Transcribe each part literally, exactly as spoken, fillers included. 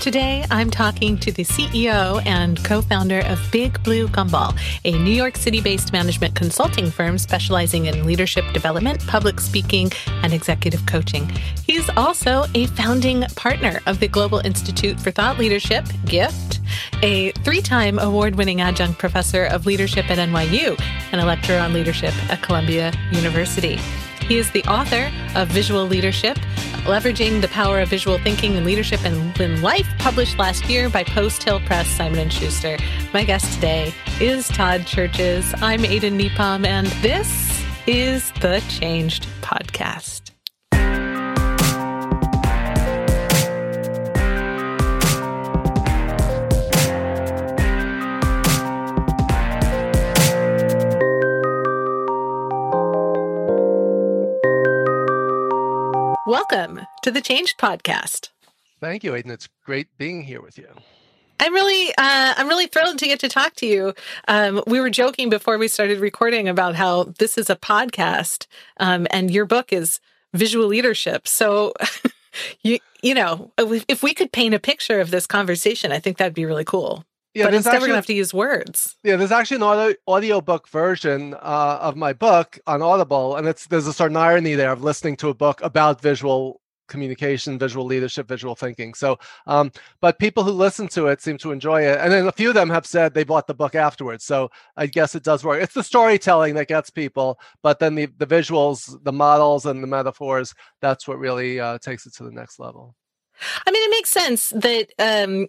Today, I'm talking to the C E O and co-founder of Big Blue Gumball, a New York City-based management consulting firm specializing in leadership development, public speaking, and executive coaching. He's also a founding partner of the Global Institute for Thought Leadership, GIFT, a three-time award-winning adjunct professor of leadership at N Y U, and a lecturer on leadership at Columbia University. He is the author of Visual Leadership, Leveraging the Power of Visual Thinking in Leadership and in Life, published last year by Post Hill Press, Simon and Schuster. My guest today is Todd Churches. I'm Aidan Nepom, and this is the Changed Podcast. Welcome to the Changed Podcast. Thank you, Aidan. It's great being here with you. I'm really, uh, I'm really thrilled to get to talk to you. Um, we were joking before we started recording about how this is a podcast, um, and your book is Visual Leadership. So, you, you know, if we could paint a picture of this conversation, I think that'd be really cool. Yeah, but instead, actually, we're going to have to use words. Yeah, there's actually an audio audiobook version uh, of my book on Audible, and it's there's a certain irony there of listening to a book about visual communication, visual leadership, visual thinking. So, um, but people who listen to it seem to enjoy it, and then a few of them have said they bought the book afterwards. So I guess it does work. It's the storytelling that gets people, but then the the visuals, the models, and the metaphors, that's what really uh, takes it to the next level. I mean, it makes sense that. Um,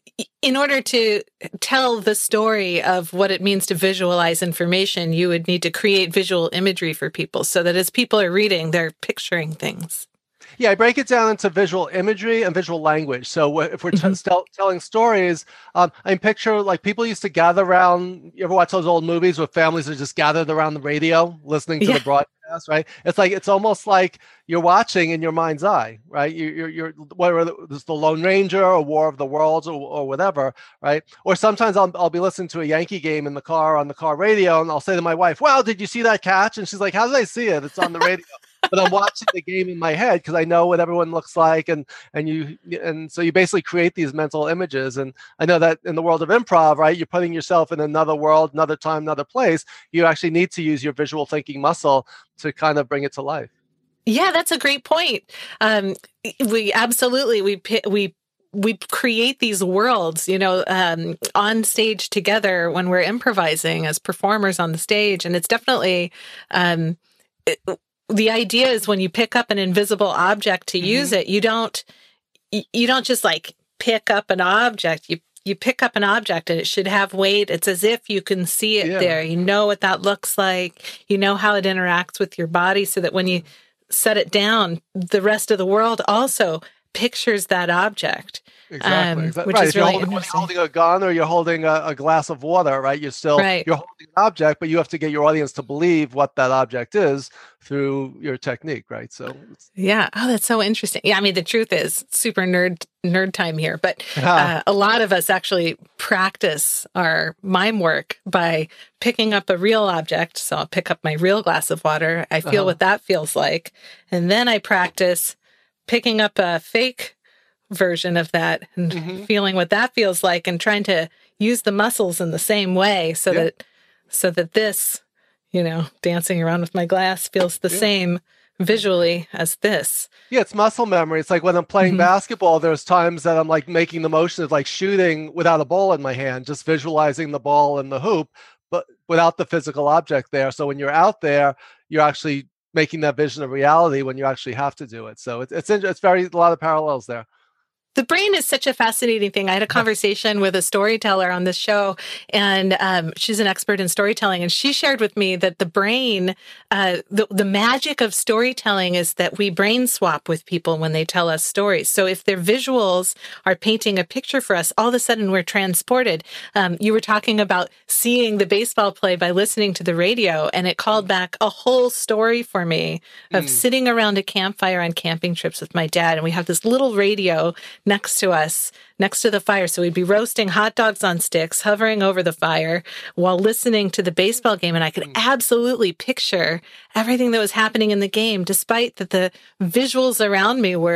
In order to tell the story of what it means to visualize information, you would need to create visual imagery for people so that as people are reading, they're picturing things. Yeah, I break it down into visual imagery and visual language. So if we're mm-hmm. t- telling stories, um, I picture like people used to gather around. You ever watch those old movies where families are just gathered around the radio listening to yeah. the broadcast, right? It's like it's almost like you're watching in your mind's eye, right? You, you're, you're whether it's the Lone Ranger or War of the Worlds or, or whatever, right? Or sometimes I'll I'll be listening to a Yankee game in the car on the car radio, and I'll say to my wife, "Wow, did you see that catch?" And she's like, "How did I see it? It's on the radio." But I'm watching the game in my head because I know what everyone looks like, and and you and so you basically create these mental images. And I know that in the world of improv, right, you're putting yourself in another world, another time, another place. You actually need to use your visual thinking muscle to kind of bring it to life. Yeah, that's a great point. Um, we absolutely we we. we create these worlds, you know, um, on stage together when we're improvising as performers on the stage. And it's definitely, um, it, the idea is when you pick up an invisible object to mm-hmm. use it, you don't, you don't just like pick up an object. You, you pick up an object and it should have weight. It's as if you can see it yeah. there. You know what that looks like. You know how it interacts with your body so that when you set it down, the rest of the world also pictures that object. Exactly. Um, which right. is if you're really holding, you're holding a gun or you're holding a, a glass of water, right? You're still right. you're holding an object, but you have to get your audience to believe what that object is through your technique, right? So yeah. Oh, that's so interesting. Yeah, I mean, the truth is super nerd nerd time here, but uh, a lot of us actually practice our mime work by picking up a real object. So I'll pick up my real glass of water. I feel uh-huh. what that feels like, and then I practice picking up a fake version of that and mm-hmm. feeling what that feels like and trying to use the muscles in the same way so yeah. that so that this, you know, dancing around with my glass feels the yeah. same visually as this. Yeah, it's muscle memory. It's like when I'm playing mm-hmm. basketball, there's times that I'm like making the motion of like shooting without a ball in my hand, just visualizing the ball in the hoop, but without the physical object there. So when you're out there, you're actually making that vision a reality when you actually have to do it. So it's it's, it's very a lot of parallels there. The brain is such a fascinating thing. I had a conversation with a storyteller on this show, and um, she's an expert in storytelling. And she shared with me that the brain, uh, the, the magic of storytelling is that we brain swap with people when they tell us stories. So if their visuals are painting a picture for us, all of a sudden we're transported. Um, you were talking about seeing the baseball play by listening to the radio, and it called back a whole story for me of mm. sitting around a campfire on camping trips with my dad. And we have this little radio next to us, next to the fire. So we'd be roasting hot dogs on sticks, hovering over the fire while listening to the baseball game. And I could absolutely picture everything that was happening in the game, despite that the visuals around me were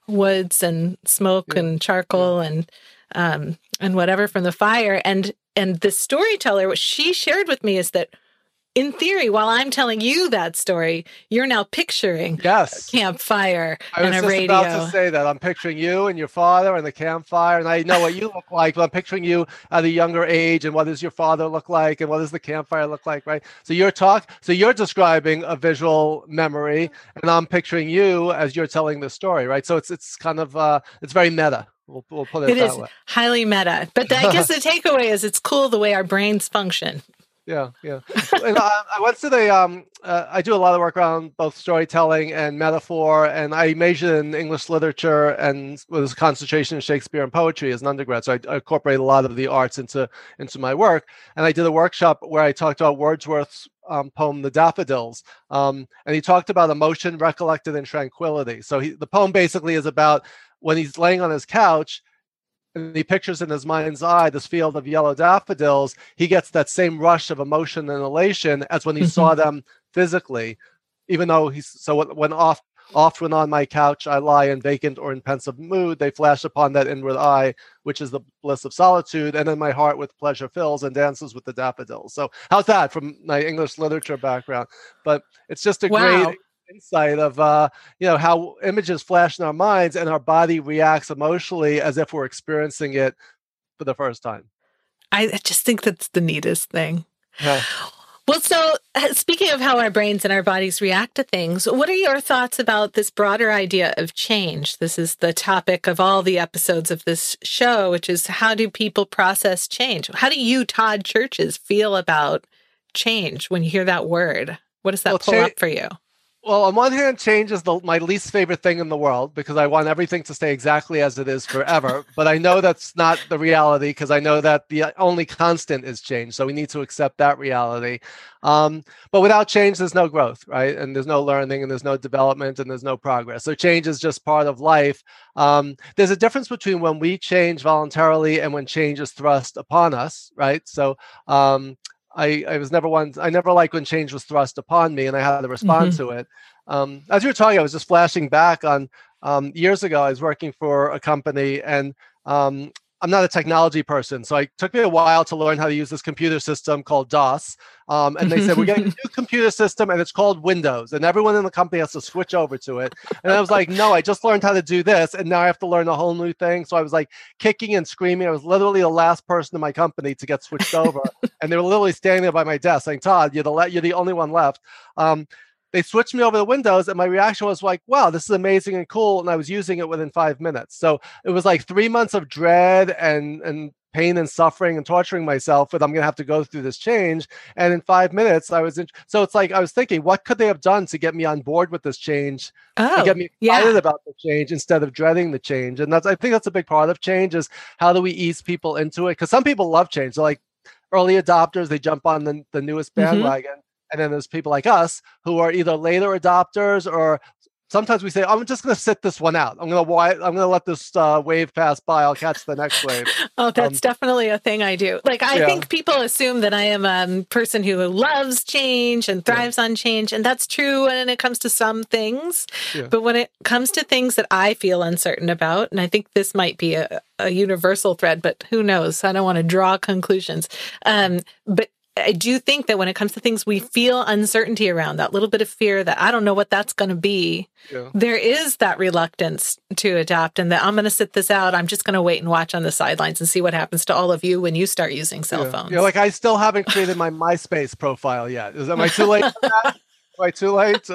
woods and smoke Yeah. and charcoal Yeah. and um, and whatever from the fire. And and the storyteller, what she shared with me is that in theory, while I'm telling you that story, you're now picturing Yes. a campfire I and was a just radio. about to say that. I'm picturing you and your father and the campfire, and I know what you look like, but I'm picturing you at a younger age, and what does your father look like, and what does the campfire look like, right? So you're talk, so you're describing a visual memory, and I'm picturing you as you're telling the story, right? So it's it's kind of uh, it's very meta. We'll we'll put it, It that is way. highly meta. But I guess the takeaway is it's cool the way our brains function. Yeah, yeah. And I, I went to the, um, uh, I do a lot of work around both storytelling and metaphor, and I majored in English literature and was a concentration in Shakespeare and poetry as an undergrad. So I, I incorporated a lot of the arts into, into my work. And I did a workshop where I talked about Wordsworth's um, poem, The Daffodils. Um, and he talked about emotion recollected in tranquility. So he, the poem basically is about when he's laying on his couch, and he pictures in his mind's eye this field of yellow daffodils, he gets that same rush of emotion and elation as when he mm-hmm. saw them physically, even though he's, so when off, oft when on my couch I lie in vacant or in pensive mood, they flash upon that inward eye, which is the bliss of solitude, and then my heart with pleasure fills and dances with the daffodils. So how's that from my English literature background? But it's just a wow. great insight of uh you know how images flash in our minds and our body reacts emotionally as if we're experiencing it for the first time. I just think that's the neatest thing. Yeah. Well, so speaking of how our brains and our bodies react to things, what are your thoughts about this broader idea of change? This is the topic of all the episodes of this show, which is how do people process change? How do you, Todd Churches, feel about change when you hear that word? What does that well, pull cha- up for you? Well, on one hand, change is the, my least favorite thing in the world because I want everything to stay exactly as it is forever. But I know that's not the reality because I know that the only constant is change. So we need to accept that reality. Um, but without change, there's no growth, right? And there's no learning and there's no development and there's no progress. So change is just part of life. Um, there's a difference between when we change voluntarily and when change is thrust upon us, right? So um, I, I was never one, I never liked when change was thrust upon me and I had to respond mm-hmm. to it. Um, as you were talking, I was just flashing back on um, years ago, I was working for a company and um, I'm not a technology person. So it took me a while to learn how to use this computer system called DOS. Um, and they said, we're getting a new computer system and it's called Windows. And everyone in the company has to switch over to it. And I was like, no, I just learned how to do this. And now I have to learn a whole new thing. So I was like kicking and screaming. I was literally the last person in my company to get switched over. And they were literally standing there by my desk saying, Todd, you're the, le- you're the only one left. Um, They switched me over to Windows and my reaction was like, wow, this is amazing and cool. And I was using it within five minutes. So it was like three months of dread and, and pain and suffering and torturing myself that I'm going to have to go through this change. And in five minutes, I was in. So it's like, I was thinking, what could they have done to get me on board with this change? Oh, to get me excited yeah. about the change instead of dreading the change. And that's, I think that's a big part of change is how do we ease people into it? Because some people love change. They're like early adopters. They jump on the, the newest bandwagon. Mm-hmm. And then there's people like us who are either later adopters or sometimes we say, I'm just going to sit this one out. I'm going to I'm going to let this uh, wave pass by. I'll catch the next wave. Oh, that's um, definitely a thing I do. Like, I yeah. think people assume that I am a person who loves change and thrives yeah. on change. And that's true when it comes to some things. Yeah. But when it comes to things that I feel uncertain about, and I think this might be a, a universal thread, but who knows? I don't want to draw conclusions. Um, but I do think that when it comes to things we feel uncertainty around, that little bit of fear that I don't know what that's going to be, yeah. there is that reluctance to adopt and that I'm going to sit this out. I'm just going to wait and watch on the sidelines and see what happens to all of you when you start using cell yeah. phones. Yeah, like I still haven't created my MySpace profile yet. Is am I too late for that? Am I too late?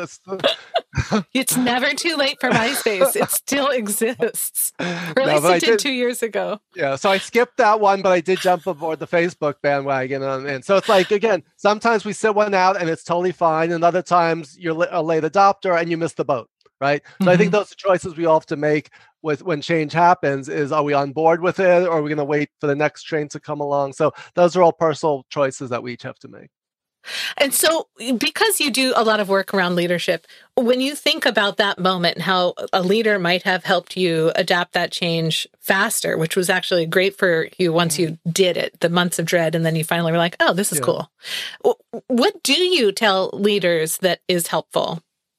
It's never too late for MySpace. It still exists. Or at no, least it did, did two years ago. Yeah, so I skipped that one, but I did jump aboard the Facebook bandwagon. And, and so it's like, again, sometimes we sit one out and it's totally fine. And other times you're a late adopter and you miss the boat, right? So mm-hmm. I think those are choices we all have to make with when change happens is, are we on board with it or are we going to wait for the next train to come along? So those are all personal choices that we each have to make. And so because you do a lot of work around leadership, when you think about that moment and how a leader might have helped you adapt that change faster, which was actually great for you once you did it, the months of dread, and then you finally were like, oh, this is yeah. cool. What do you tell leaders that is helpful?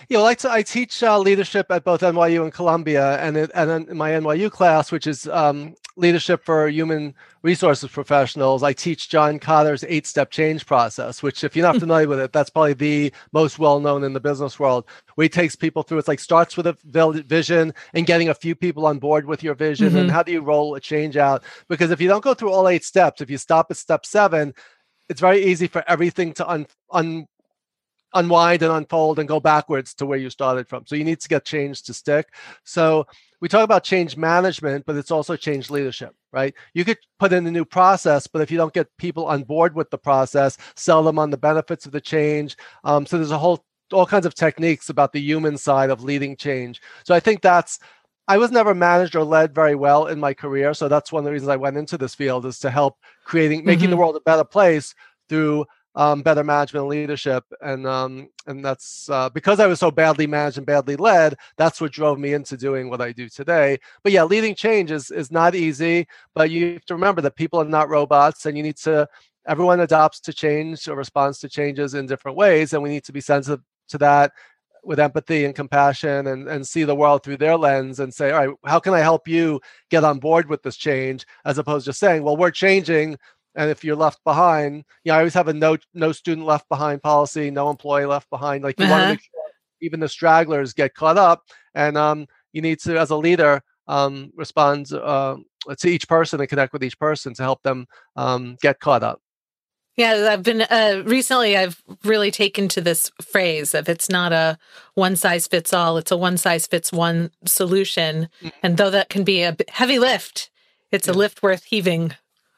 You know, like to, I teach uh, leadership at both N Y U and Columbia, and it, and in my N Y U class, which is um, leadership for human resources professionals, I teach John Kotter's eight-step change process. Which, if you're not familiar with it, that's probably the most well-known in the business world. Where he takes people through. It's like starts with a vision and getting a few people on board with your vision, mm-hmm. and how do you roll a change out? Because if you don't go through all eight steps, if you stop at step seven, it's very easy for everything to un, un unwind and unfold and go backwards to where you started from. So you need to get change to stick. So we talk about change management, but it's also change leadership, right? You could put in a new process, but if you don't get people on board with the process, sell them on the benefits of the change. Um, so there's a whole, all kinds of techniques about the human side of leading change. So I think that's, I was never managed or led very well in my career. So that's one of the reasons I went into this field, is to help creating, making mm-hmm. the world a better place through Um, better management and leadership. And um, and that's uh, because I was so badly managed and badly led, that's what drove me into doing what I do today. But yeah, leading change is, is not easy, but you have to remember that people are not robots, and you need to, everyone adapts to change or responds to changes in different ways. And we need to be sensitive to that with empathy and compassion, and, and see the world through their lens and say, all right, how can I help you get on board with this change? As opposed to just saying, well, we're changing, and if you're left behind, you know, I always have a no no student left behind policy, no employee left behind. Like you uh-huh. want to make sure even the stragglers get caught up, and um, you need to, as a leader, um, respond uh, to each person and connect with each person to help them um, get caught up. Yeah, I've been uh, recently. I've really taken to this phrase of it's not a one size fits all; it's a one size fits one solution. Mm-hmm. And though that can be a heavy lift, it's yeah. a lift worth heaving.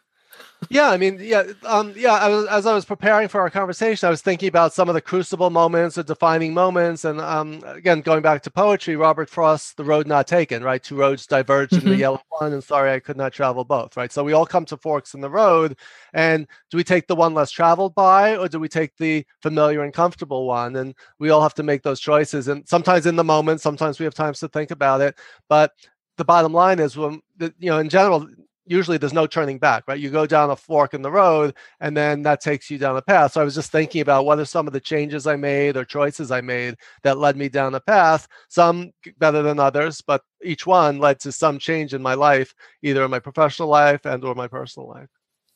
Yeah, I mean, yeah, um, yeah. I was, as I was preparing for our conversation, I was thinking about some of the crucible moments, the defining moments, and um, again, going back to poetry, Robert Frost's "The Road Not Taken," right? Two roads diverged mm-hmm. in the yellow one, and sorry, I could not travel both, right? So we all come to forks in the road, and do we take the one less traveled by, or do we take the familiar and comfortable one? And we all have to make those choices, and sometimes in the moment, sometimes we have times to think about it. But the bottom line is, when you know, in general, usually there's no turning back, right? You go down a fork in the road, and then that takes you down a path. So I was just thinking about what are some of the changes I made or choices I made that led me down a path, some better than others, but each one led to some change in my life, either in my professional life and or my personal life.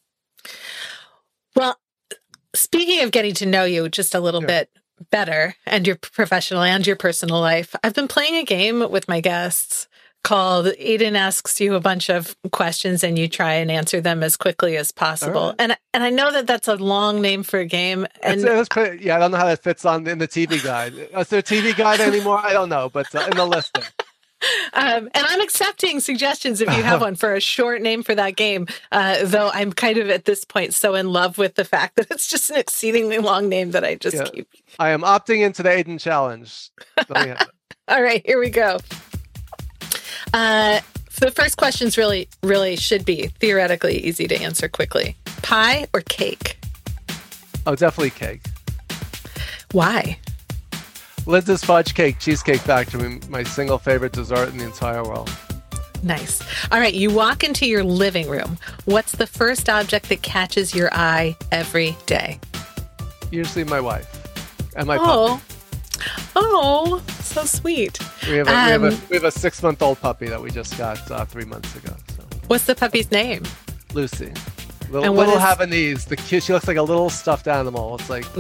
Well, speaking of getting to know you just a little yeah. bit better, and your professional and your personal life, I've been playing a game with my guests called Aidan Asks You a Bunch of Questions, and you try and answer them as quickly as possible. Right. And and I know that that's a long name for a game. And it's, it's pretty, yeah, I don't know how that fits on in the T V guide. Is there a T V guide anymore? I don't know, but uh, in the listing. Um, and I'm accepting suggestions if you have one for a short name for that game, uh, though I'm kind of at this point so in love with the fact that it's just an exceedingly long name that I just yeah. keep. I am opting into the Aidan Challenge. All right, here we go. Uh, the first questions really, really should be theoretically easy to answer quickly. Pie or cake? Oh, definitely cake. Why? Linda's Fudge Cake Cheesecake Factory, my single favorite dessert in the entire world. Nice. All right, you walk into your living room. What's the first object that catches your eye every day? Usually my wife and my oh. puppy. Oh, so sweet. We have a, um, we have a, we have a six-month-old puppy that we just got uh, three months ago. So. What's the puppy's name? Lucy. Little, little is... Havanese. The kid, she looks like a little stuffed animal. It's like...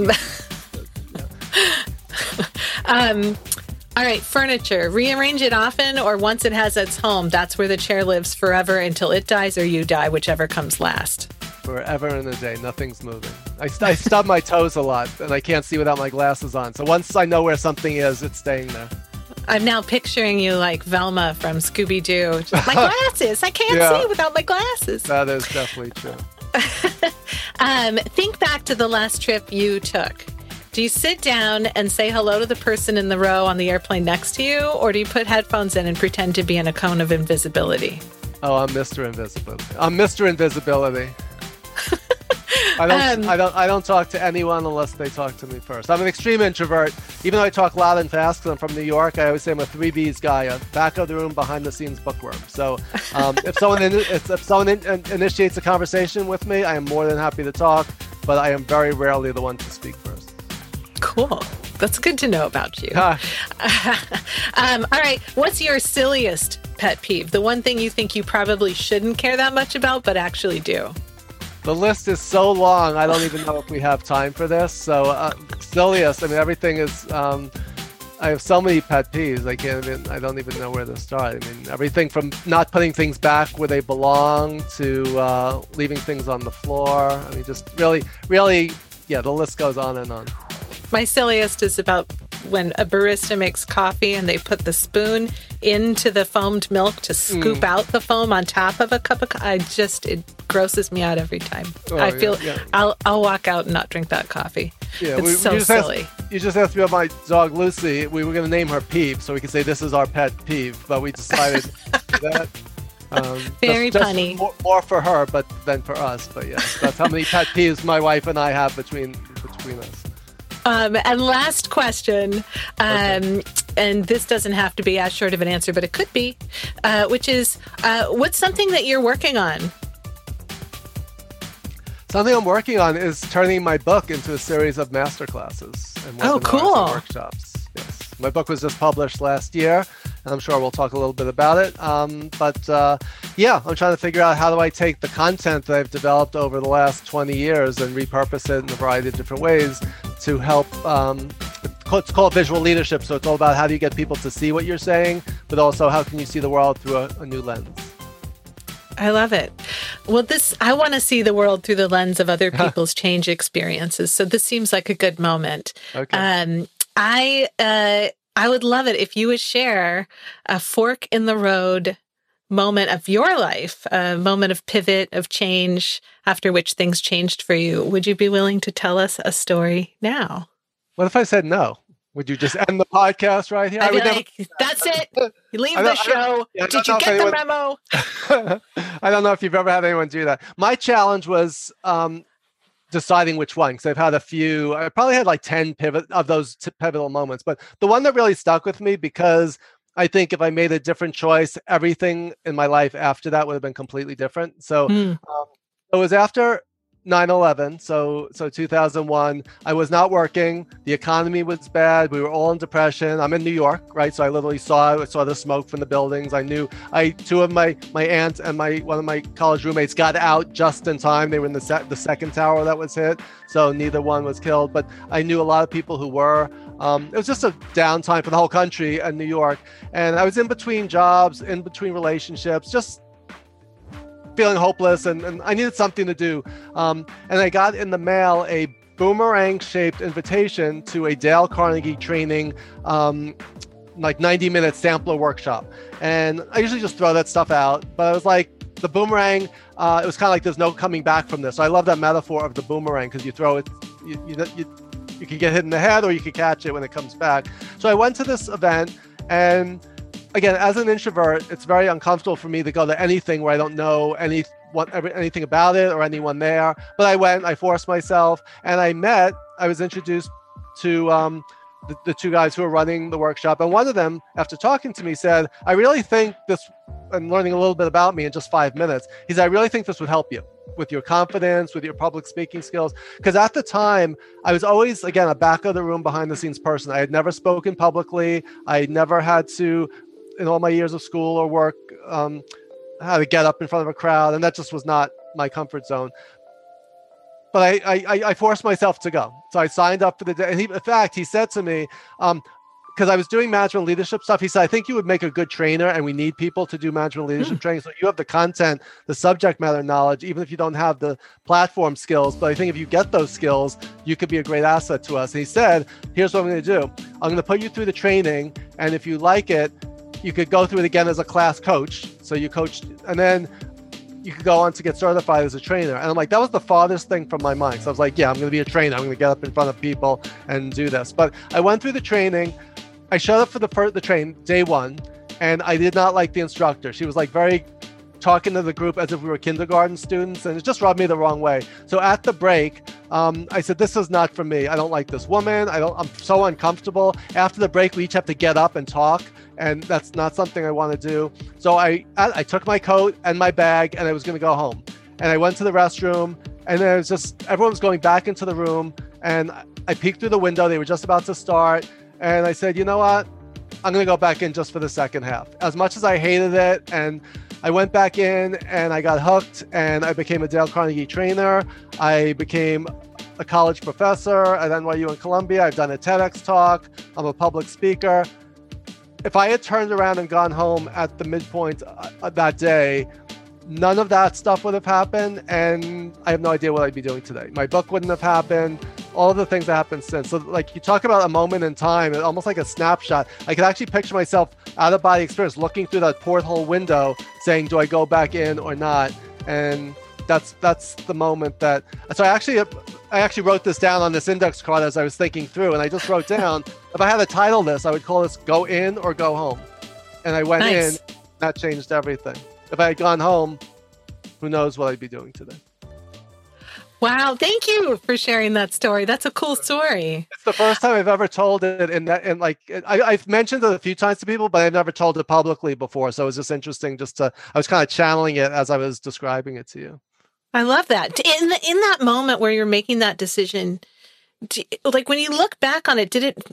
um, all right, furniture. Rearrange it often, or once it has its home, that's where the chair lives forever until it dies or you die, whichever comes last. Forever and a day, nothing's moving. I, I stub my toes a lot, and I can't see without my glasses on. So once I know where something is, it's staying there. I'm now picturing you like Velma from Scooby-Doo. My glasses! I can't yeah. see without my glasses. That is definitely true. um, think back to the last trip you took. Do you sit down and say hello to the person in the row on the airplane next to you, or do you put headphones in and pretend to be in a cone of invisibility? Oh, I'm Mister Invisibility. I'm Mister Invisibility. I don't, um, I don't, I don't talk to anyone unless they talk to me first. I'm an extreme introvert. Even though I talk loud and fast because I'm from New York, I always say I'm a three B's guy, a back of the room, behind the scenes bookworm. So um, if someone in, if, if someone in, in, initiates a conversation with me, I am more than happy to talk, but I am very rarely the one to speak first. Cool. That's good to know about you. Huh. um, all right. What's your silliest pet peeve? The one thing you think you probably shouldn't care that much about, but actually do. The list is so long, I don't even know if we have time for this. So, uh, silliest, I mean, everything is, um, I have so many pet peeves, I can't even, I don't even know where to start. I mean, everything from not putting things back where they belong to uh, leaving things on the floor. I mean, just really, really, yeah, the list goes on and on. My silliest is about when a barista makes coffee and they put the spoon into the foamed milk to scoop mm. out the foam on top of a cup of coffee. I just, it grosses me out every time. Oh, I feel, yeah, yeah. I'll I'll walk out and not drink that coffee. Yeah, it's we, so you silly. Asked, you just asked me about my dog, Lucy. We were going to name her Peeve, so we could say this is our pet peeve, but we decided that. Um, Very just, funny. Just more, more for her, but than for us. But yeah, that's how many pet peeves my wife and I have between between us. Um, and last question, um, okay. and this doesn't have to be as short of an answer, but it could be, uh, which is, uh, what's something that you're working on? Something I'm working on is turning my book into a series of masterclasses and oh, cool. and workshops. Yes, my book was just published last year, and I'm sure we'll talk a little bit about it. Um, but uh, yeah, I'm trying to figure out how do I take the content that I've developed over the last twenty years and repurpose it in a variety of different ways to help. Um, it's called visual leadership, so it's all about how do you get people to see what you're saying, but also how can you see the world through a, a new lens. I love it. Well, this I want to see the world through the lens of other people's change experiences. So this seems like a good moment. Okay. Um, I uh, I would love it if you would share a fork in the road moment of your life, a moment of pivot, of change, after which things changed for you. Would you be willing to tell us a story now? What if I said no? Would you just end the podcast right here? I'd I would be like, never... that's it. You leave the show. Yeah, Did you get anyone... the memo? I don't know if you've ever had anyone do that. My challenge was um, deciding which one, because I've had a few. I probably had like ten pivot of those t- pivotal moments. But the one that really stuck with me, because I think if I made a different choice, everything in my life after that would have been completely different. So mm. um, it was after nine eleven, so so two thousand one. I was not working. The economy was bad. We were all in depression. I'm in New York, right? So I literally saw saw the smoke from the buildings. I knew I two of my my aunt and my one of my college roommates got out just in time. They were in the se- the second tower that was hit, so neither one was killed. But I knew a lot of people who were. Um, it was just a downtime for the whole country and New York. And I was in between jobs, in between relationships, just feeling hopeless, and, and I needed something to do. Um, and I got in the mail a boomerang-shaped invitation to a Dale Carnegie training, um, like ninety minute sampler workshop. And I usually just throw that stuff out, but I was like, the boomerang, uh, it was kind of like there's no coming back from this. So I love that metaphor of the boomerang, because you throw it, you, you, you, you can get hit in the head or you can catch it when it comes back. So I went to this event, and again, as an introvert, it's very uncomfortable for me to go to anything where I don't know any what every, anything about it or anyone there. But I went, I forced myself, and I met, I was introduced to um, the, the two guys who were running the workshop. And one of them, after talking to me, said, I really think this, and learning a little bit about me in just five minutes, he said, I really think this would help you with your confidence, with your public speaking skills. Because at the time, I was always, again, a back of the room, behind the scenes person. I had never spoken publicly. I never had to, in all my years of school or work, um, how to get up in front of a crowd, and that just was not my comfort zone. But I, I, I forced myself to go. So I signed up for the day. And he, in fact, he said to me, um, because I was doing management leadership stuff, he said, I think you would make a good trainer, and we need people to do management leadership mm. training. So you have the content, the subject matter knowledge, even if you don't have the platform skills. But I think if you get those skills, you could be a great asset to us. And he said, here's what I'm going to do. I'm going to put you through the training, and if you like it, you could go through it again as a class coach. So you coached, and then you could go on to get certified as a trainer. And I'm like, that was the farthest thing from my mind. So I was like, yeah, I'm going to be a trainer. I'm going to get up in front of people and do this. But I went through the training. I showed up for the first, the train day one, and I did not like the instructor. She was like very talking to the group as if we were kindergarten students, and it just rubbed me the wrong way. So at the break, um, I said, this is not for me. I don't like this woman. I don't, I'm so uncomfortable. After the break, we each have to get up and talk, and that's not something I want to do. So I, I, I took my coat and my bag, and I was going to go home. And I went to the restroom, and then it was just, everyone was going back into the room, and I peeked through the window. They were just about to start. And I said, you know what? I'm going to go back in just for the second half. As much as I hated it, and I went back in and I got hooked and I became a Dale Carnegie trainer. I became a college professor at N Y U and Columbia. I've done a TEDx talk. I'm a public speaker. If I had turned around and gone home at the midpoint uh, that day, none of that stuff would have happened, and I have no idea what I'd be doing today. My book wouldn't have happened. All of the things that happened since. So like you talk about a moment in time, almost like a snapshot. I could actually picture myself out of body experience looking through that porthole window saying, do I go back in or not? And that's that's the moment that, so I actually I actually wrote this down on this index card as I was thinking through, and I just wrote down, if I had to title this, I would call this Go In or Go Home. And I went Nice. in, that changed everything. If I had gone home, who knows what I'd be doing today. Wow. Thank you for sharing that story. That's a cool story. It's the first time I've ever told it, and that, and like I, I've mentioned it a few times to people, but I've never told it publicly before. So it was just interesting. Just to, I was kind of channeling it as I was describing it to you. I love that. In the, in that moment where you're making that decision, do, like when you look back on it, did it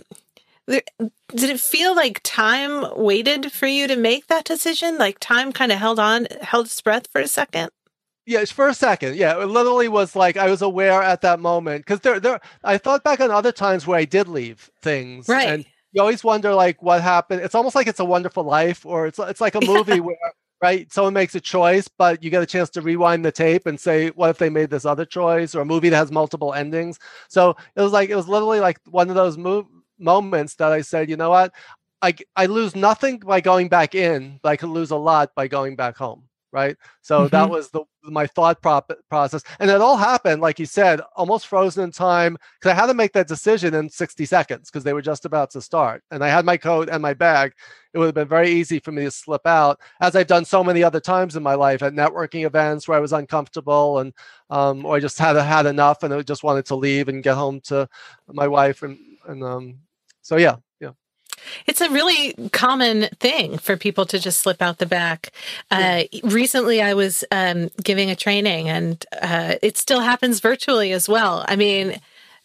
did it feel like time waited for you to make that decision? Like time kind of held on, held its breath for a second? Yeah, it's for a second. Yeah, it literally was like I was aware at that moment, because there, there. I thought back on other times where I did leave things, Right. And you always wonder like what happened. It's almost like It's a Wonderful Life, or it's it's like a movie where, right, someone makes a choice, but you get a chance to rewind the tape and say, what if they made this other choice? Or a movie that has multiple endings. So it was like it was literally like one of those mo- moments that I said, you know what, I I lose nothing by going back in, but I can lose a lot by going back home. Right. So mm-hmm. that was the my thought prop- process. And it all happened, like you said, almost frozen in time, because I had to make that decision in sixty seconds because they were just about to start. And I had my coat and my bag. It would have been very easy for me to slip out, as I've done so many other times in my life at networking events where I was uncomfortable and um, or I just had had enough and I just wanted to leave and get home to my wife. And, and um, so, yeah. It's a really common thing for people to just slip out the back. Uh, recently, I was um, giving a training, and uh, it still happens virtually as well. I mean,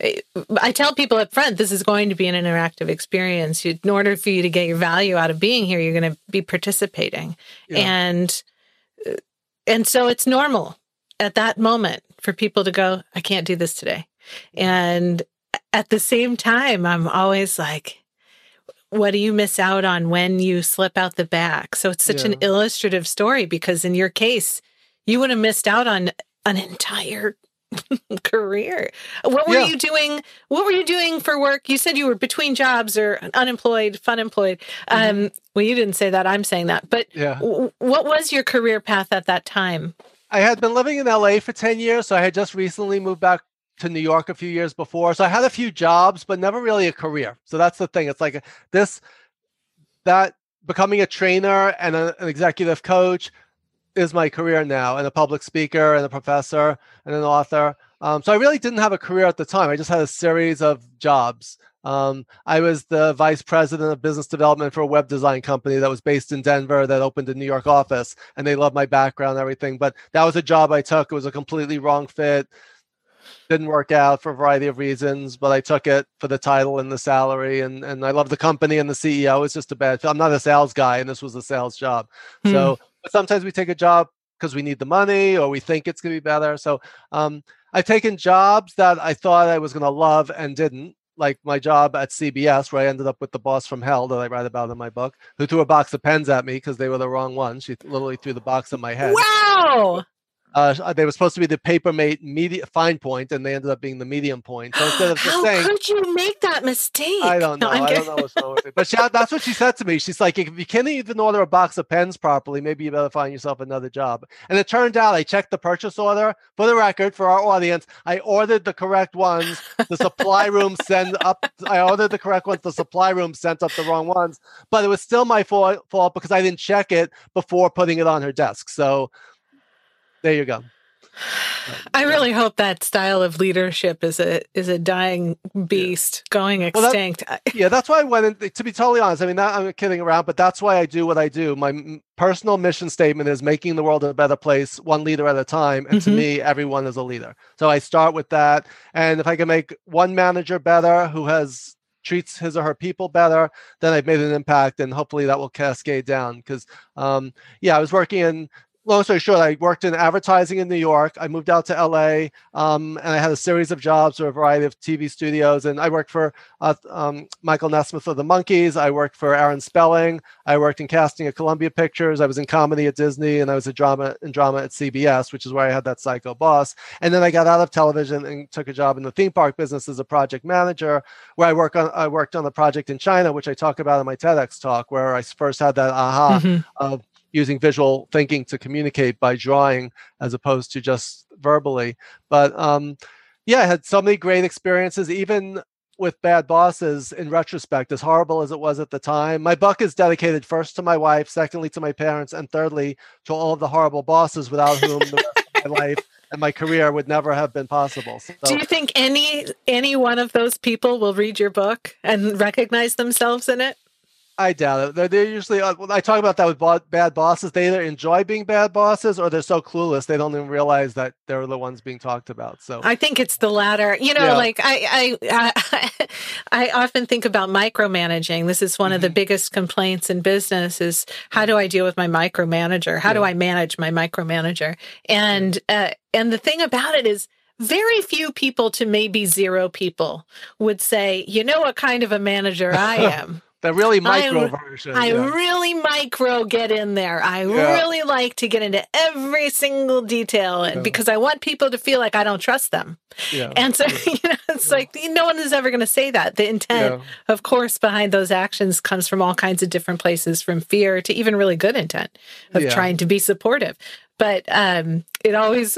I tell people up front, this is going to be an interactive experience. In order for you to get your value out of being here, you're going to be participating. Yeah. And, and so it's normal at that moment for people to go, I can't do this today. And at the same time, I'm always like, what do you miss out on when you slip out the back? So it's such yeah. an illustrative story, because in your case, you would have missed out on an entire career. What were yeah. you doing? What were you doing for work? You said you were between jobs or unemployed, fun employed. Mm-hmm. Um, well, you didn't say that. I'm saying that. But yeah. w- what was your career path at that time? I had been living in L A for ten years. So I had just recently moved back to New York a few years before. So I had a few jobs, but never really a career. So that's the thing. It's like this, that becoming a trainer and a, an executive coach is my career now, and a public speaker and a professor and an author. Um, so I really didn't have a career at the time. I just had a series of jobs. Um, I was the vice president of business development for a web design company that was based in Denver that opened a New York office, and they loved my background and everything. But that was a job I took. It was a completely wrong fit. Didn't work out for a variety of reasons, but I took it for the title and the salary, and, and I love the company and the C E O. It's just a bad fit. I'm not a sales guy, and this was a sales job. Hmm. So but sometimes we take a job because we need the money or we think it's going to be better. So um, I've taken jobs that I thought I was going to love and didn't, like my job at C B S, where I ended up with the boss from hell that I write about in my book, who threw a box of pens at me because they were the wrong ones. She literally threw the box at my head. Wow. Uh, they were supposed to be the Papermate media fine point, and they ended up being the medium point. So instead of just How saying, could you make that mistake? I don't know. No, I don't know what's wrong with it. But she, that's what she said to me. She's like, if you can't even order a box of pens properly, maybe you better find yourself another job. And it turned out I checked the purchase order. For the record, for our audience, I ordered the correct ones. The supply room sent up. I ordered the correct ones. The supply room sent up the wrong ones. But it was still my fault, fault because I didn't check it before putting it on her desk. So there you go. I really hope that style of leadership is a is a dying beast yeah. going extinct. Well, that, yeah, that's why I went in, to be totally honest, I mean, not, I'm kidding around, but that's why I do what I do. My m- personal mission statement is making the world a better place, one leader at a time. And mm-hmm. to me, everyone is a leader. So I start with that. And if I can make one manager better who has treats his or her people better, then I've made an impact, and hopefully that will cascade down. Because, um, yeah, I was working in, long story short, I worked in advertising in New York. I moved out to L A, um, and I had a series of jobs for a variety of T V studios. And I worked for uh, um, Michael Nesmith of the Monkees. I worked for Aaron Spelling. I worked in casting at Columbia Pictures. I was in comedy at Disney, and I was a drama in drama at C B S, which is where I had that psycho boss. And then I got out of television and took a job in the theme park business as a project manager, where I work on I worked on the project in China, which I talk about in my TEDx talk, where I first had that aha mm-hmm. of using visual thinking to communicate by drawing as opposed to just verbally. But um, yeah, I had so many great experiences, even with bad bosses. In retrospect, as horrible as it was at the time. My book is dedicated first to my wife, secondly to my parents, and thirdly to all of the horrible bosses without whom the rest of my life and my career would never have been possible. So, do you think any any one of those people will read your book and recognize themselves in it? I doubt it. They're, they're usually, uh, when I talk about that with bo- bad bosses, they either enjoy being bad bosses or they're so clueless they don't even realize that they're the ones being talked about. So I think it's the latter. You know, yeah. like I, I, I, I often think about micromanaging. This is one mm-hmm. of the biggest complaints in business is how do I deal with my micromanager? How yeah. do I manage my micromanager? And, uh, and the thing about it is, very few people to maybe zero people would say, you know what kind of a manager I am. The really micro I, version. I yeah. really micro get in there. I yeah. really like to get into every single detail yeah. because I want people to feel like I don't trust them. Yeah. And so, yeah. you know, it's yeah. like no one is ever going to say that. The intent, yeah. of course, behind those actions comes from all kinds of different places, from fear to even really good intent of yeah. trying to be supportive. But um, it always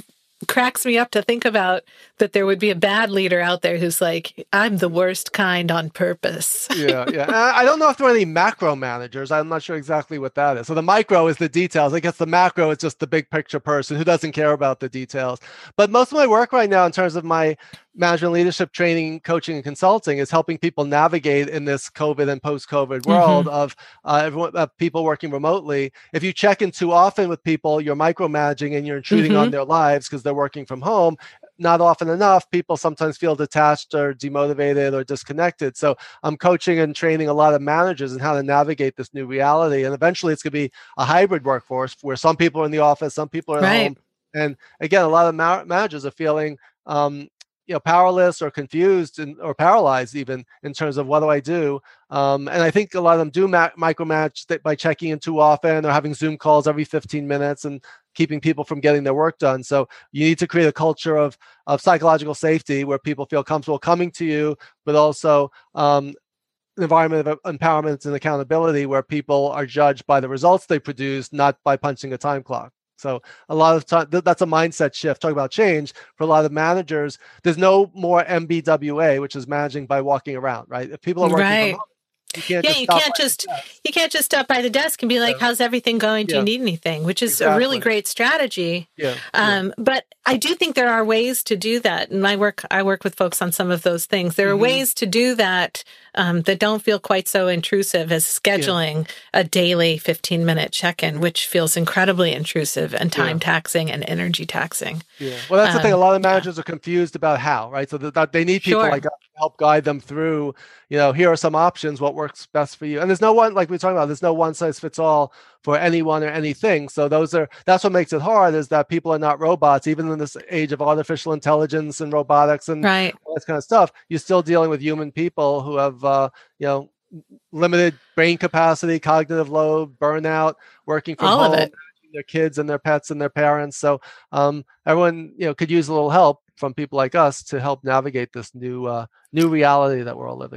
cracks me up to think about that there would be a bad leader out there who's like, I'm the worst kind on purpose. yeah, yeah. I don't know if there are any macro managers. I'm not sure exactly what that is. So the micro is the details. I guess the macro is just the big picture person who doesn't care about the details. But most of my work right now in terms of my management leadership training, coaching, and consulting is helping people navigate in this COVID and post-COVID world mm-hmm. of uh, everyone, uh, people working remotely. If you check in too often with people, you're micromanaging and you're intruding mm-hmm. on their lives because they're working from home. Not often enough, people sometimes feel detached or demotivated or disconnected. So I'm coaching and training a lot of managers in how to navigate this new reality. And eventually it's going to be a hybrid workforce where some people are in the office, some people are at right. home. And again, a lot of ma- managers are feeling um, you know, powerless or confused and, or paralyzed even in terms of what do I do? Um, and I think a lot of them do ma- micromanage that by checking in too often or having Zoom calls every fifteen minutes and keeping people from getting their work done. So you need to create a culture of, of psychological safety where people feel comfortable coming to you, but also um, an environment of empowerment and accountability where people are judged by the results they produce, not by punching a time clock. So a lot of time, th- that's a mindset shift. Talk about change for a lot of managers. There's no more M B W A, which is managing by walking around, right? If people are working right. from home, you can't yeah, just you stop can't just you can't just stop by the desk and be like, yeah. "How's everything going? Do yeah. you need anything?" Which is exactly. a really great strategy. Yeah. Um, yeah. But I do think there are ways to do that, and I work I work with folks on some of those things. There are mm-hmm. ways to do that um, that don't feel quite so intrusive as scheduling yeah. a daily fifteen minute check-in, which feels incredibly intrusive and time yeah. taxing and energy taxing. Yeah. Well, that's um, the thing. A lot of managers yeah. are confused about how, right? So that they need people sure. like us to help guide them through. You know, here are some options. What works best for you? And there's no one, like we were talking about, there's no one size fits all for anyone or anything. So those are, that's what makes it hard is that people are not robots, even in this age of artificial intelligence and robotics and right. all this kind of stuff. You're still dealing with human people who have, uh, you know, limited brain capacity, cognitive load, burnout, working from all home, of it. their kids and their pets and their parents. So um, everyone, you know, could use a little help from people like us to help navigate this new, uh, new reality that we're all living in.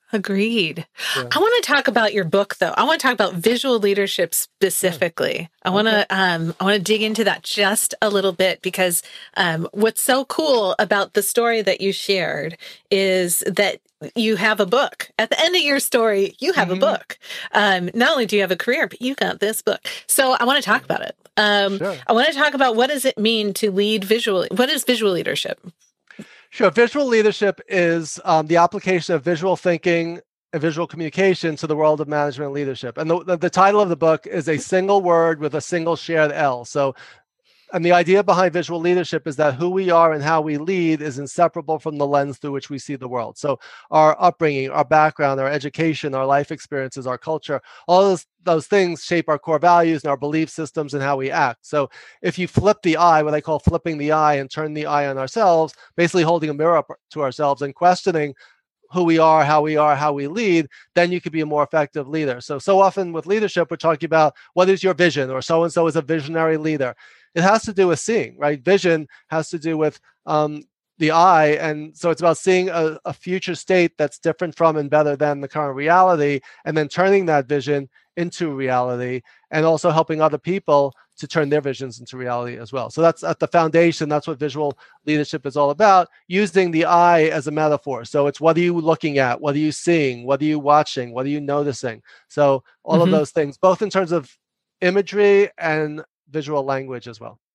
Agreed. Yeah. I want to talk about your book, though. I want to talk about visual leadership specifically. Yeah. I want to, okay. um, I want to dig into that just a little bit because um, what's so cool about the story that you shared is that you have a book. At the end of your story, you have mm-hmm. a book. Um, not only do you have a career, but you got this book. So I want to talk about it. Um, sure. I want to talk about what does it mean to lead visually? What is visual leadership? Sure. Visual leadership is um, the application of visual thinking and visual communication to the world of management and leadership. And the, the, the title of the book is a single word with a single shared L. So, and the idea behind visual leadership is that who we are and how we lead is inseparable from the lens through which we see the world. So our upbringing, our background, our education, our life experiences, our culture, all those, those things shape our core values and our belief systems and how we act. So if you flip the eye, what I call flipping the eye, and turn the eye on ourselves, basically holding a mirror up to ourselves and questioning who we are, how we are, how we lead, then you could be a more effective leader. So, so often with leadership, we're talking about what is your vision, or so-and-so is a visionary leader. It has to do with seeing, right? Vision has to do with um, the eye. And so it's about seeing a, a future state that's different from and better than the current reality, and then turning that vision into reality, and also helping other people to turn their visions into reality as well. So that's at the foundation. That's what visual leadership is all about, using the eye as a metaphor. So it's what are you looking at? What are you seeing? What are you watching? What are you noticing? So all mm-hmm. of those things, both in terms of imagery and visual language as well.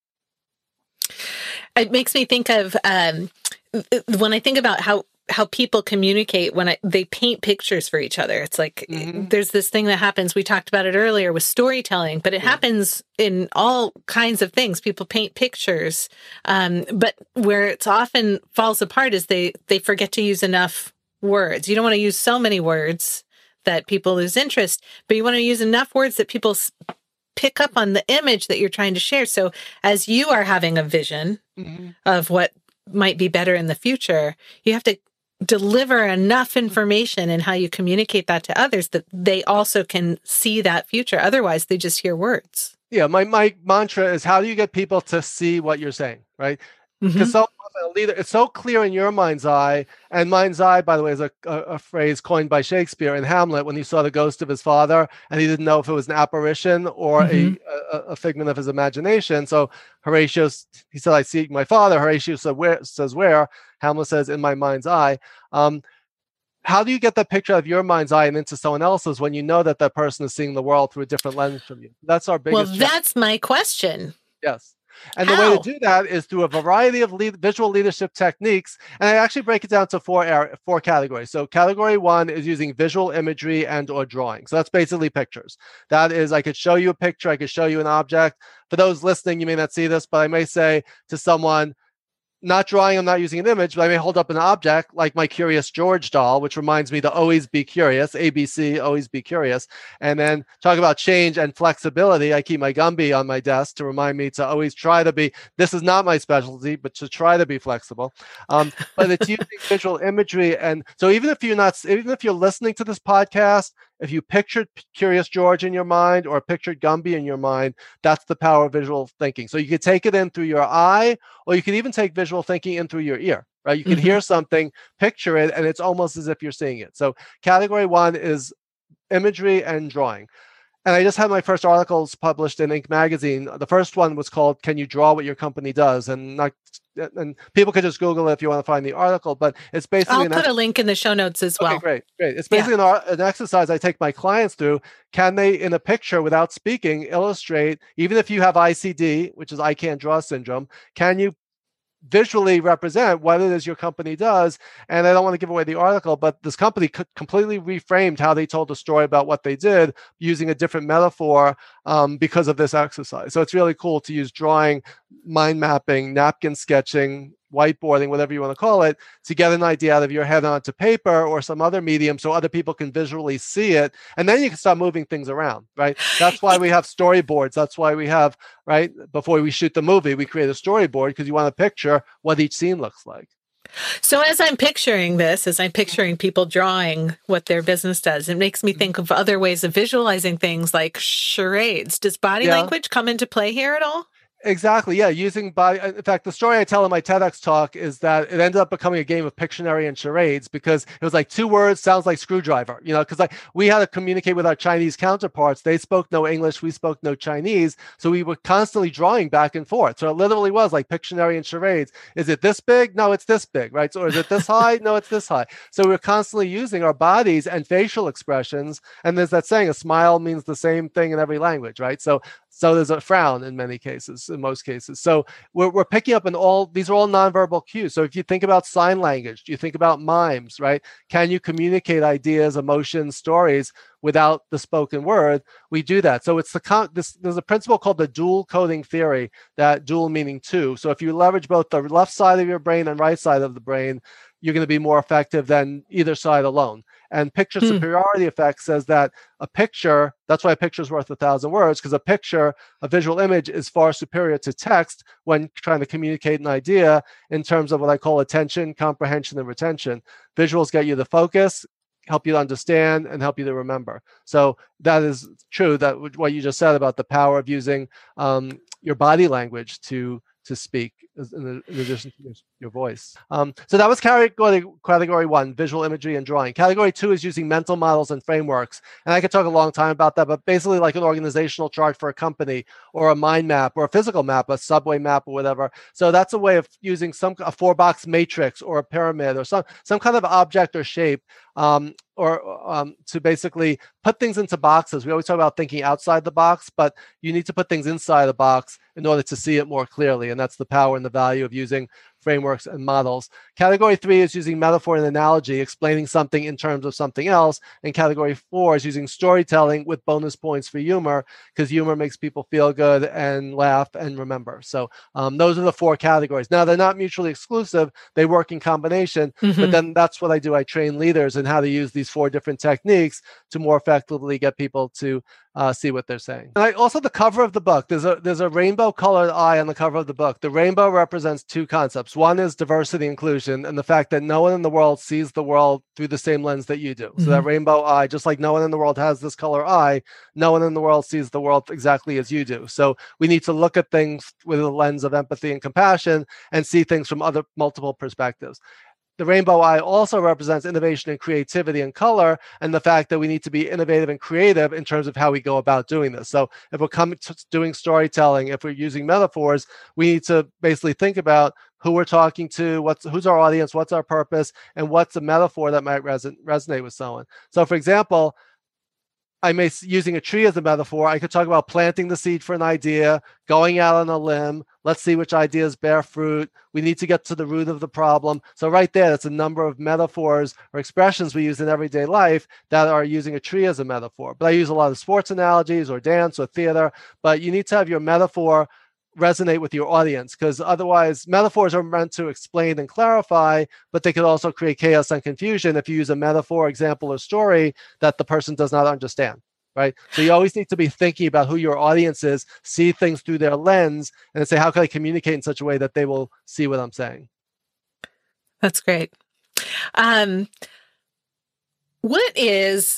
It makes me think of um, when I think about how how people communicate when I, they paint pictures for each other. It's like mm-hmm. there's this thing that happens. We talked about it earlier with storytelling, but it yeah. happens in all kinds of things. People paint pictures, um, but where it's often falls apart is they they forget to use enough words. You don't want to use so many words that people lose interest, but you want to use enough words that people pick up on the image that you're trying to share. So as you are having a vision mm-hmm. of what might be better in the future, you have to deliver enough information in how you communicate that to others that they also can see that future. Otherwise, they just hear words. Yeah, my, my mantra is, how do you get people to see what you're saying, right? Because mm-hmm. so often a leader, it's so clear in your mind's eye, and mind's eye, by the way, is a, a, a phrase coined by Shakespeare in Hamlet when he saw the ghost of his father, and he didn't know if it was an apparition or mm-hmm. a, a, a figment of his imagination. So Horatio, he said, I see my father. Horatio said, where, says, where? Hamlet says, in my mind's eye. Um, how do you get that picture of your mind's eye and into someone else's when you know that that person is seeing the world through a different lens from you? That's our biggest Well, that's challenge. My question. Yes. And How? the way to do that is through a variety of lead, visual leadership techniques. And I actually break it down to four area, four categories. So category one is using visual imagery and or drawing. So that's basically pictures. That is, I could show you a picture. I could show you an object. For those listening, you may not see this, but I may say to someone, not drawing, I'm not using an image, but I may hold up an object like my Curious George doll, which reminds me to always be curious, A B C, always be curious. And then talk about change and flexibility. I keep my Gumby on my desk to remind me to always try to be, this is not my specialty, but to try to be flexible. Um, but it's using visual imagery. And so even if you're not, even if you're listening to this podcast, if you pictured Curious George in your mind or pictured Gumby in your mind, that's the power of visual thinking. So you could take it in through your eye, or you could even take visual thinking in through your ear, right? You can mm-hmm. hear something, picture it, and it's almost as if you're seeing it. So category one is imagery and drawing. And I just had my first articles published in Inc magazine. The first one was called, Can You Draw What Your Company Does? And not, and people could just Google it if you want to find the article, but it's basically- I'll put ex- a link in the show notes as well. Okay, great, great. It's basically yeah. an, an exercise I take my clients through. Can they, in a picture without speaking, illustrate, even if you have I C D, which is I can't draw syndrome, can you visually represent what it is your company does? And I don't want to give away the article, but this company could completely reframed how they told the story about what they did using a different metaphor um, because of this exercise. So it's really cool to use drawing, mind mapping, napkin sketching, whiteboarding, whatever you want to call it, to get an idea out of your head onto paper or some other medium so other people can visually see it. And then you can start moving things around, right? That's why we have storyboards. That's why we have, right, before we shoot the movie, we create a storyboard because you want to picture what each scene looks like. So as I'm picturing this, as I'm picturing people drawing what their business does, it makes me think of other ways of visualizing things like charades. Does body yeah. language come into play here at all? Exactly. Yeah. Using body. In fact, the story I tell in my TEDx talk is that it ended up becoming a game of Pictionary and charades because it was like two words sounds like screwdriver, you know, because like we had to communicate with our Chinese counterparts. They spoke no English. We spoke no Chinese. So we were constantly drawing back and forth. So it literally was like Pictionary and charades. Is it this big? No, it's this big, right? So, or is it this high? No, it's this high. So we we're constantly using our bodies and facial expressions. And there's that saying, a smile means the same thing in every language, right? So So there's a frown in many cases, in most cases. So we're, we're picking up in all, these are all nonverbal cues. So if you think about sign language, you think about mimes, right? Can you communicate ideas, emotions, stories without the spoken word? We do that. So it's the, con- this, there's a principle called the dual coding theory, that dual meaning two. So if you leverage both the left side of your brain and right side of the brain, you're going to be more effective than either side alone. And picture hmm. superiority effect says that a picture, that's why a picture is worth a thousand words, because a picture, a visual image, is far superior to text when trying to communicate an idea in terms of what I call attention, comprehension, and retention. Visuals get you the focus, help you to understand, and help you to remember. So that is true, that what you just said about the power of using um, your body language to to speak in addition to your voice. Um, so that was category, category one, visual imagery and drawing. Category two is using mental models and frameworks. And I could talk a long time about that, but basically like an organizational chart for a company or a mind map or a physical map, a subway map or whatever. So that's a way of using some a four box matrix or a pyramid or some, some kind of object or shape um, or um, to basically put things into boxes. We always talk about thinking outside the box, but you need to put things inside the box in order to see it more clearly. And that's the power and the value of using frameworks and models. Category three is using metaphor and analogy, explaining something in terms of something else. And category four is using storytelling with bonus points for humor, because humor makes people feel good and laugh and remember. So um, those are the four categories. Now, they're not mutually exclusive. They work in combination, mm-hmm. but then that's what I do. I train leaders in how to use these four different techniques to more effectively get people to Uh, see what they're saying. And I, also the cover of the book, there's a there's a rainbow colored eye on the cover of the book. The rainbow represents two concepts. One is diversity inclusion and the fact that no one in the world sees the world through the same lens that you do. Mm-hmm. So that rainbow eye, just like no one in the world has this color eye, no one in the world sees the world exactly as you do. So we need to look at things with a lens of empathy and compassion and see things from other multiple perspectives. The rainbow eye also represents innovation and creativity and color, and the fact that we need to be innovative and creative in terms of how we go about doing this. So if we're coming to doing storytelling, if we're using metaphors, we need to basically think about who we're talking to, what's who's our audience, what's our purpose, and what's a metaphor that might reson- resonate with someone. So for example, I may, using a tree as a metaphor, I could talk about planting the seed for an idea, going out on a limb. Let's see which ideas bear fruit. We need to get to the root of the problem. So right there, that's a number of metaphors or expressions we use in everyday life that are using a tree as a metaphor. But I use a lot of sports analogies or dance or theater, but you need to have your metaphor resonate with your audience, because otherwise metaphors are meant to explain and clarify, but they could also create chaos and confusion if you use a metaphor, example, or story that the person does not understand, right? So you always need to be thinking about who your audience is, see things through their lens, and say, how can I communicate in such a way that they will see what I'm saying? That's great. Um, what is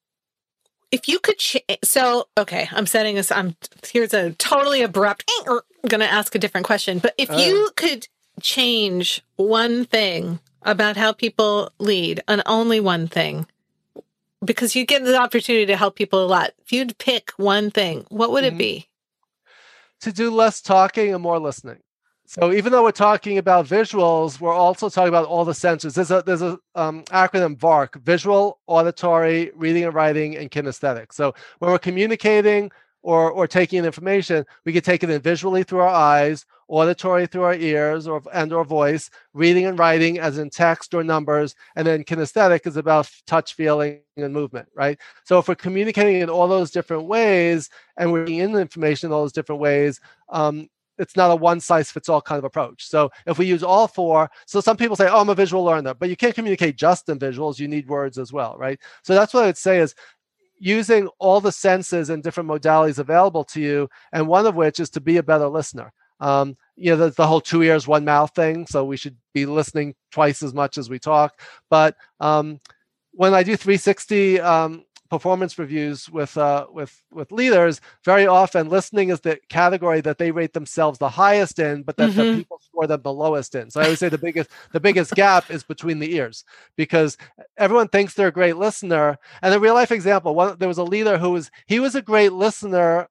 If you could, ch- so, okay, I'm setting this, I'm, here's a totally abrupt, I'm going to ask a different question, but if uh, you could change one thing about how people lead, and only one thing, because you get the opportunity to help people a lot, if you'd pick one thing, what would mm-hmm. it be? To do less talking and more listening. So even though we're talking about visuals, we're also talking about all the senses. There's a there's a um, acronym V A R C: visual, auditory, reading and writing, and kinesthetic. So when we're communicating or or taking in information, we can take it in visually through our eyes, auditory through our ears or and or voice, reading and writing as in text or numbers, and then kinesthetic is about touch, feeling, and movement, right? So if we're communicating in all those different ways and we're getting in the information in all those different ways, um, it's not a one-size-fits-all kind of approach. So if we use all four, so some people say, oh, I'm a visual learner, but you can't communicate just in visuals. You need words as well, right? So that's what I would say is using all the senses and different modalities available to you, and one of which is to be a better listener. Um, you know, there's the whole two ears, one mouth thing. So we should be listening twice as much as we talk. But um, when I do three sixty um, performance reviews with uh, with with leaders, very often listening is the category that they rate themselves the highest in, but that mm-hmm. the people score them the lowest in. So I always say the biggest the biggest gap is between the ears, because everyone thinks they're a great listener. And a real life example, one, there was a leader who was he was a great listener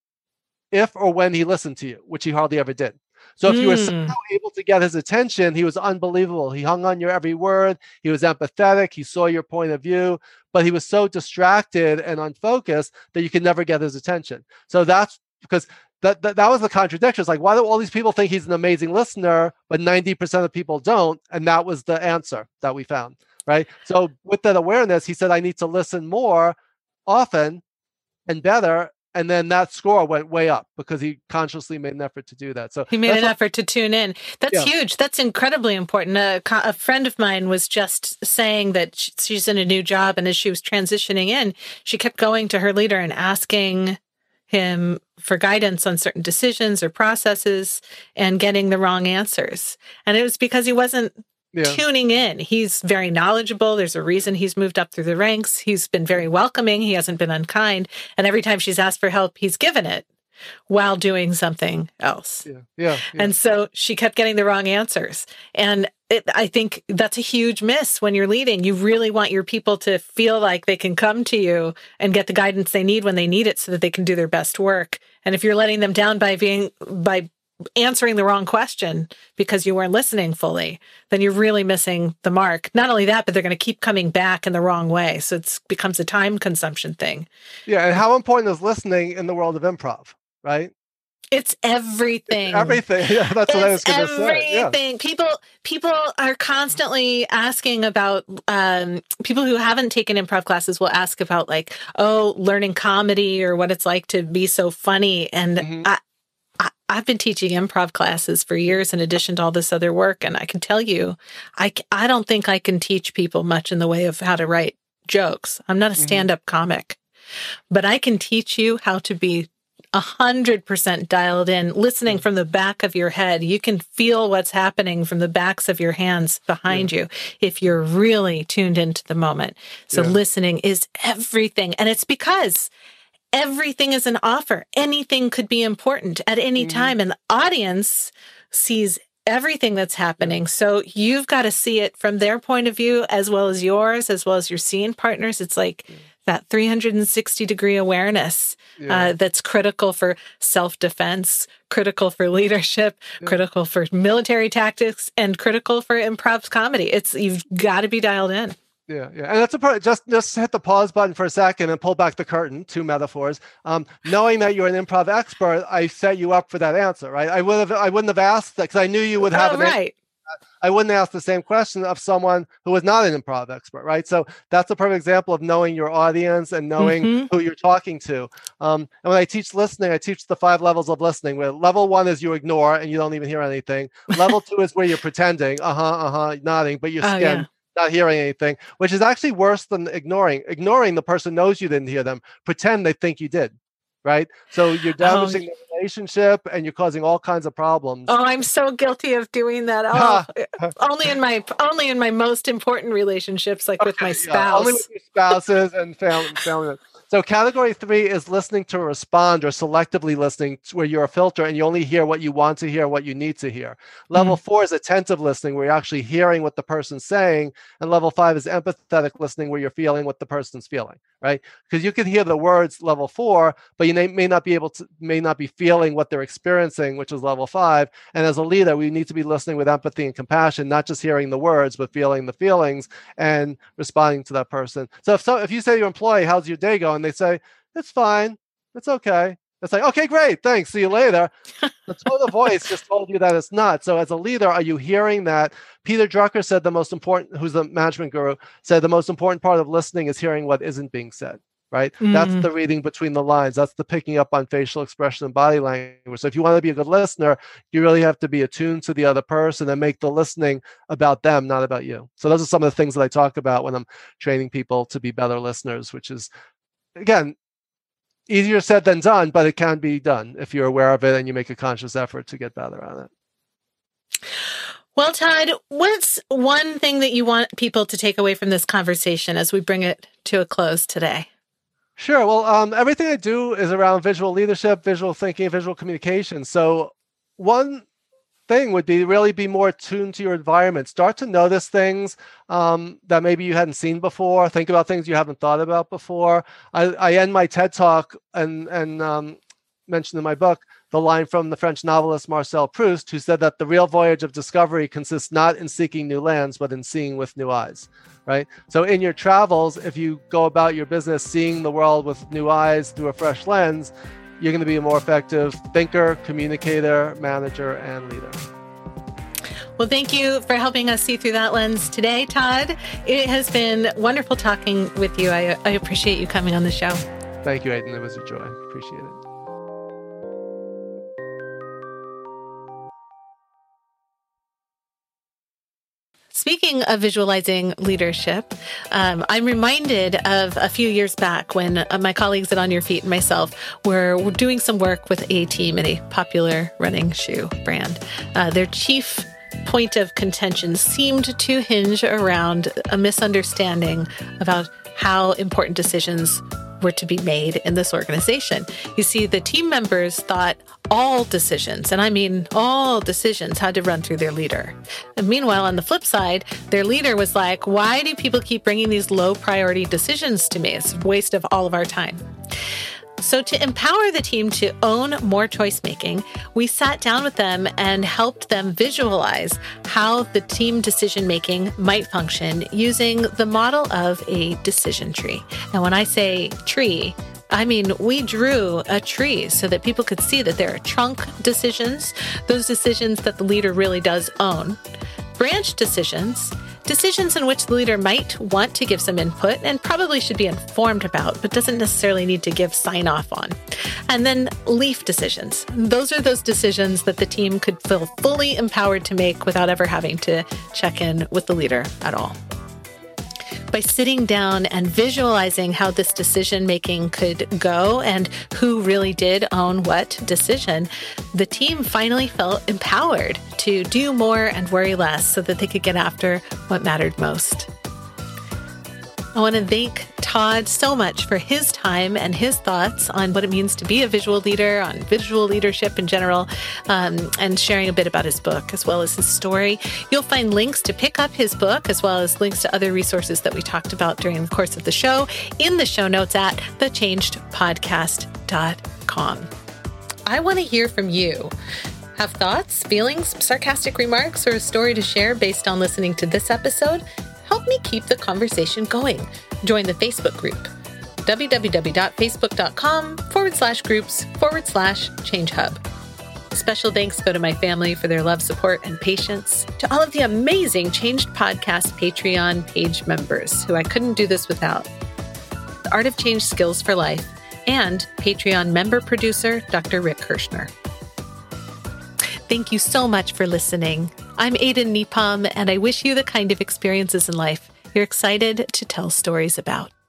if or when he listened to you, which he hardly ever did. So if mm. you were somehow able to get his attention, he was unbelievable. He hung on your every word. He was empathetic. He saw your point of view, but he was so distracted and unfocused that you could never get his attention. So that's because that, that, that was the contradiction. It's like, why do all these people think he's an amazing listener, but ninety percent of people don't? And that was the answer that we found, right? So with that awareness, he said, I need to listen more often and better. And then that score went way up because he consciously made an effort to do that. So he made an what, effort to tune in. That's yeah. huge. That's incredibly important. A, a friend of mine was just saying that she's in a new job, and as she was transitioning in, she kept going to her leader and asking him for guidance on certain decisions or processes and getting the wrong answers. And it was because he wasn't Yeah. tuning in. He's very knowledgeable. There's a reason he's moved up through the ranks. He's been very welcoming. He hasn't been unkind. And every time she's asked for help, he's given it while doing something else. Yeah. Yeah. yeah. And so she kept getting the wrong answers. And it, I think that's a huge miss when you're leading. You really want your people to feel like they can come to you and get the guidance they need when they need it so that they can do their best work. And if you're letting them down by being, by answering the wrong question because you weren't listening fully, then you're really missing the mark. Not only that, but they're going to keep coming back in the wrong way. So it becomes a time consumption thing. Yeah. And how important is listening in the world of improv, right? It's everything. It's everything. Yeah, that's it's what I was going to say. Everything. Yeah. People, people are constantly asking about, um, people who haven't taken improv classes will ask about like, oh, learning comedy or what it's like to be so funny. And mm-hmm. I, I, I've been teaching improv classes for years in addition to all this other work. And I can tell you, I, I don't think I can teach people much in the way of how to write jokes. I'm not a stand-up mm-hmm. comic, but I can teach you how to be a hundred percent dialed in, listening from the back of your head. You can feel what's happening from the backs of your hands behind yeah. you if you're really tuned into the moment. So yeah. listening is everything. And it's because everything is an offer. Anything could be important at any mm-hmm. time. And the audience sees everything that's happening. So you've got to see it from their point of view as well as yours, as well as your scene partners. It's like yeah. that three hundred sixty degree awareness yeah. uh, that's critical for self-defense, critical for leadership, yeah. critical for military tactics, and critical for improv comedy. It's you've got to be dialed in. Yeah, yeah, and that's a part. Just just hit the pause button for a second and pull back the curtain. Two metaphors. Um, knowing that you're an improv expert, I set you up for that answer, right? I would have, I wouldn't have asked that because I knew you would have oh, an right. answer. I wouldn't ask the same question of someone who was not an improv expert, right? So that's a perfect example of knowing your audience and knowing mm-hmm. who you're talking to. Um, and when I teach listening, I teach the five levels of listening. Where level one is you ignore and you don't even hear anything. Level two is where you're pretending, uh huh, uh huh, nodding, but your oh, skin. Yeah. Not hearing anything, which is actually worse than ignoring. Ignoring, the person knows you didn't hear them. Pretend they think you did, right? So you're damaging oh. the relationship and you're causing all kinds of problems. Oh, I'm so guilty of doing that. Oh, only in my only in my most important relationships, like okay, with my spouse. Yeah, only with your spouses and family. family. So category three is listening to respond, or selectively listening, where you're a filter and you only hear what you want to hear, what you need to hear. Level mm-hmm. four is attentive listening, where you're actually hearing what the person's saying. And level five is empathetic listening, where you're feeling what the person's feeling, right? Because you can hear the words level four, but you may, may not be able to, may not be feeling what they're experiencing, which is level five. And as a leader, we need to be listening with empathy and compassion, not just hearing the words, but feeling the feelings and responding to that person. So if so, if you say to your employee, how's your day going? They say, it's fine. It's okay. It's like, okay, great. Thanks. See you later. The tone of voice just told you that it's not. So as a leader, are you hearing that? Peter Drucker said the most important, who's the management guru, said the most important part of listening is hearing what isn't being said, right? Mm-hmm. That's the reading between the lines. That's the picking up on facial expression and body language. So if you want to be a good listener, you really have to be attuned to the other person and make the listening about them, not about you. So those are some of the things that I talk about when I'm training people to be better listeners, which is, again, easier said than done, but it can be done if you're aware of it and you make a conscious effort to get better at it. Well, Todd, what's one thing that you want people to take away from this conversation as we bring it to a close today? Sure. Well, um, everything I do is around visual leadership, visual thinking, visual communication. So one thing would be really be more attuned to your environment. Start to notice things um, that maybe you hadn't seen before. Think about things you haven't thought about before. I, I end my TED Talk and, and um, mentioned in my book the line from the French novelist Marcel Proust, who said that the real voyage of discovery consists not in seeking new lands, but in seeing with new eyes, right? So in your travels, if you go about your business seeing the world with new eyes through a fresh lens, you're going to be a more effective thinker, communicator, manager, and leader. Well, thank you for helping us see through that lens today, Todd. It has been wonderful talking with you. I, I appreciate you coming on the show. Thank you, Aiden. It was a joy. Appreciate it. Speaking of visualizing leadership, um, I'm reminded of a few years back when uh, my colleagues at On Your Feet and myself were, were doing some work with A-Team at a popular running shoe brand. Uh, their chief point of contention seemed to hinge around a misunderstanding about how important decisions were to be made in this organization. You see, the team members thought all decisions, and I mean all decisions, had to run through their leader. And meanwhile, on the flip side, their leader was like, why do people keep bringing these low priority decisions to me? It's a waste of all of our time. So to empower the team to own more choice making, we sat down with them and helped them visualize how the team decision making might function using the model of a decision tree. And when I say tree, I mean, we drew a tree so that people could see that there are trunk decisions, those decisions that the leader really does own, branch decisions, decisions in which the leader might want to give some input and probably should be informed about, but doesn't necessarily need to give sign off on. And then leaf decisions. Those are those decisions that the team could feel fully empowered to make without ever having to check in with the leader at all. By sitting down and visualizing how this decision-making could go and who really did own what decision, the team finally felt empowered to do more and worry less so that they could get after what mattered most. I want to thank Todd so much for his time and his thoughts on what it means to be a visual leader, on visual leadership in general, um, and sharing a bit about his book as well as his story. You'll find links to pick up his book as well as links to other resources that we talked about during the course of the show in the show notes at the changed podcast dot com. I want to hear from you. Have thoughts, feelings, sarcastic remarks, or a story to share based on listening to this episode? Help me keep the conversation going. Join the Facebook group, www.facebook.com forward slash groups forward slash change hub. Special thanks go to my family for their love, support, and patience, to all of the amazing Changed Podcast Patreon page members who I couldn't do this without, the Art of Change Skills for Life, and Patreon member producer, Doctor Rick Kirshner. Thank you so much for listening. I'm Aiden Nepom, and I wish you the kind of experiences in life you're excited to tell stories about.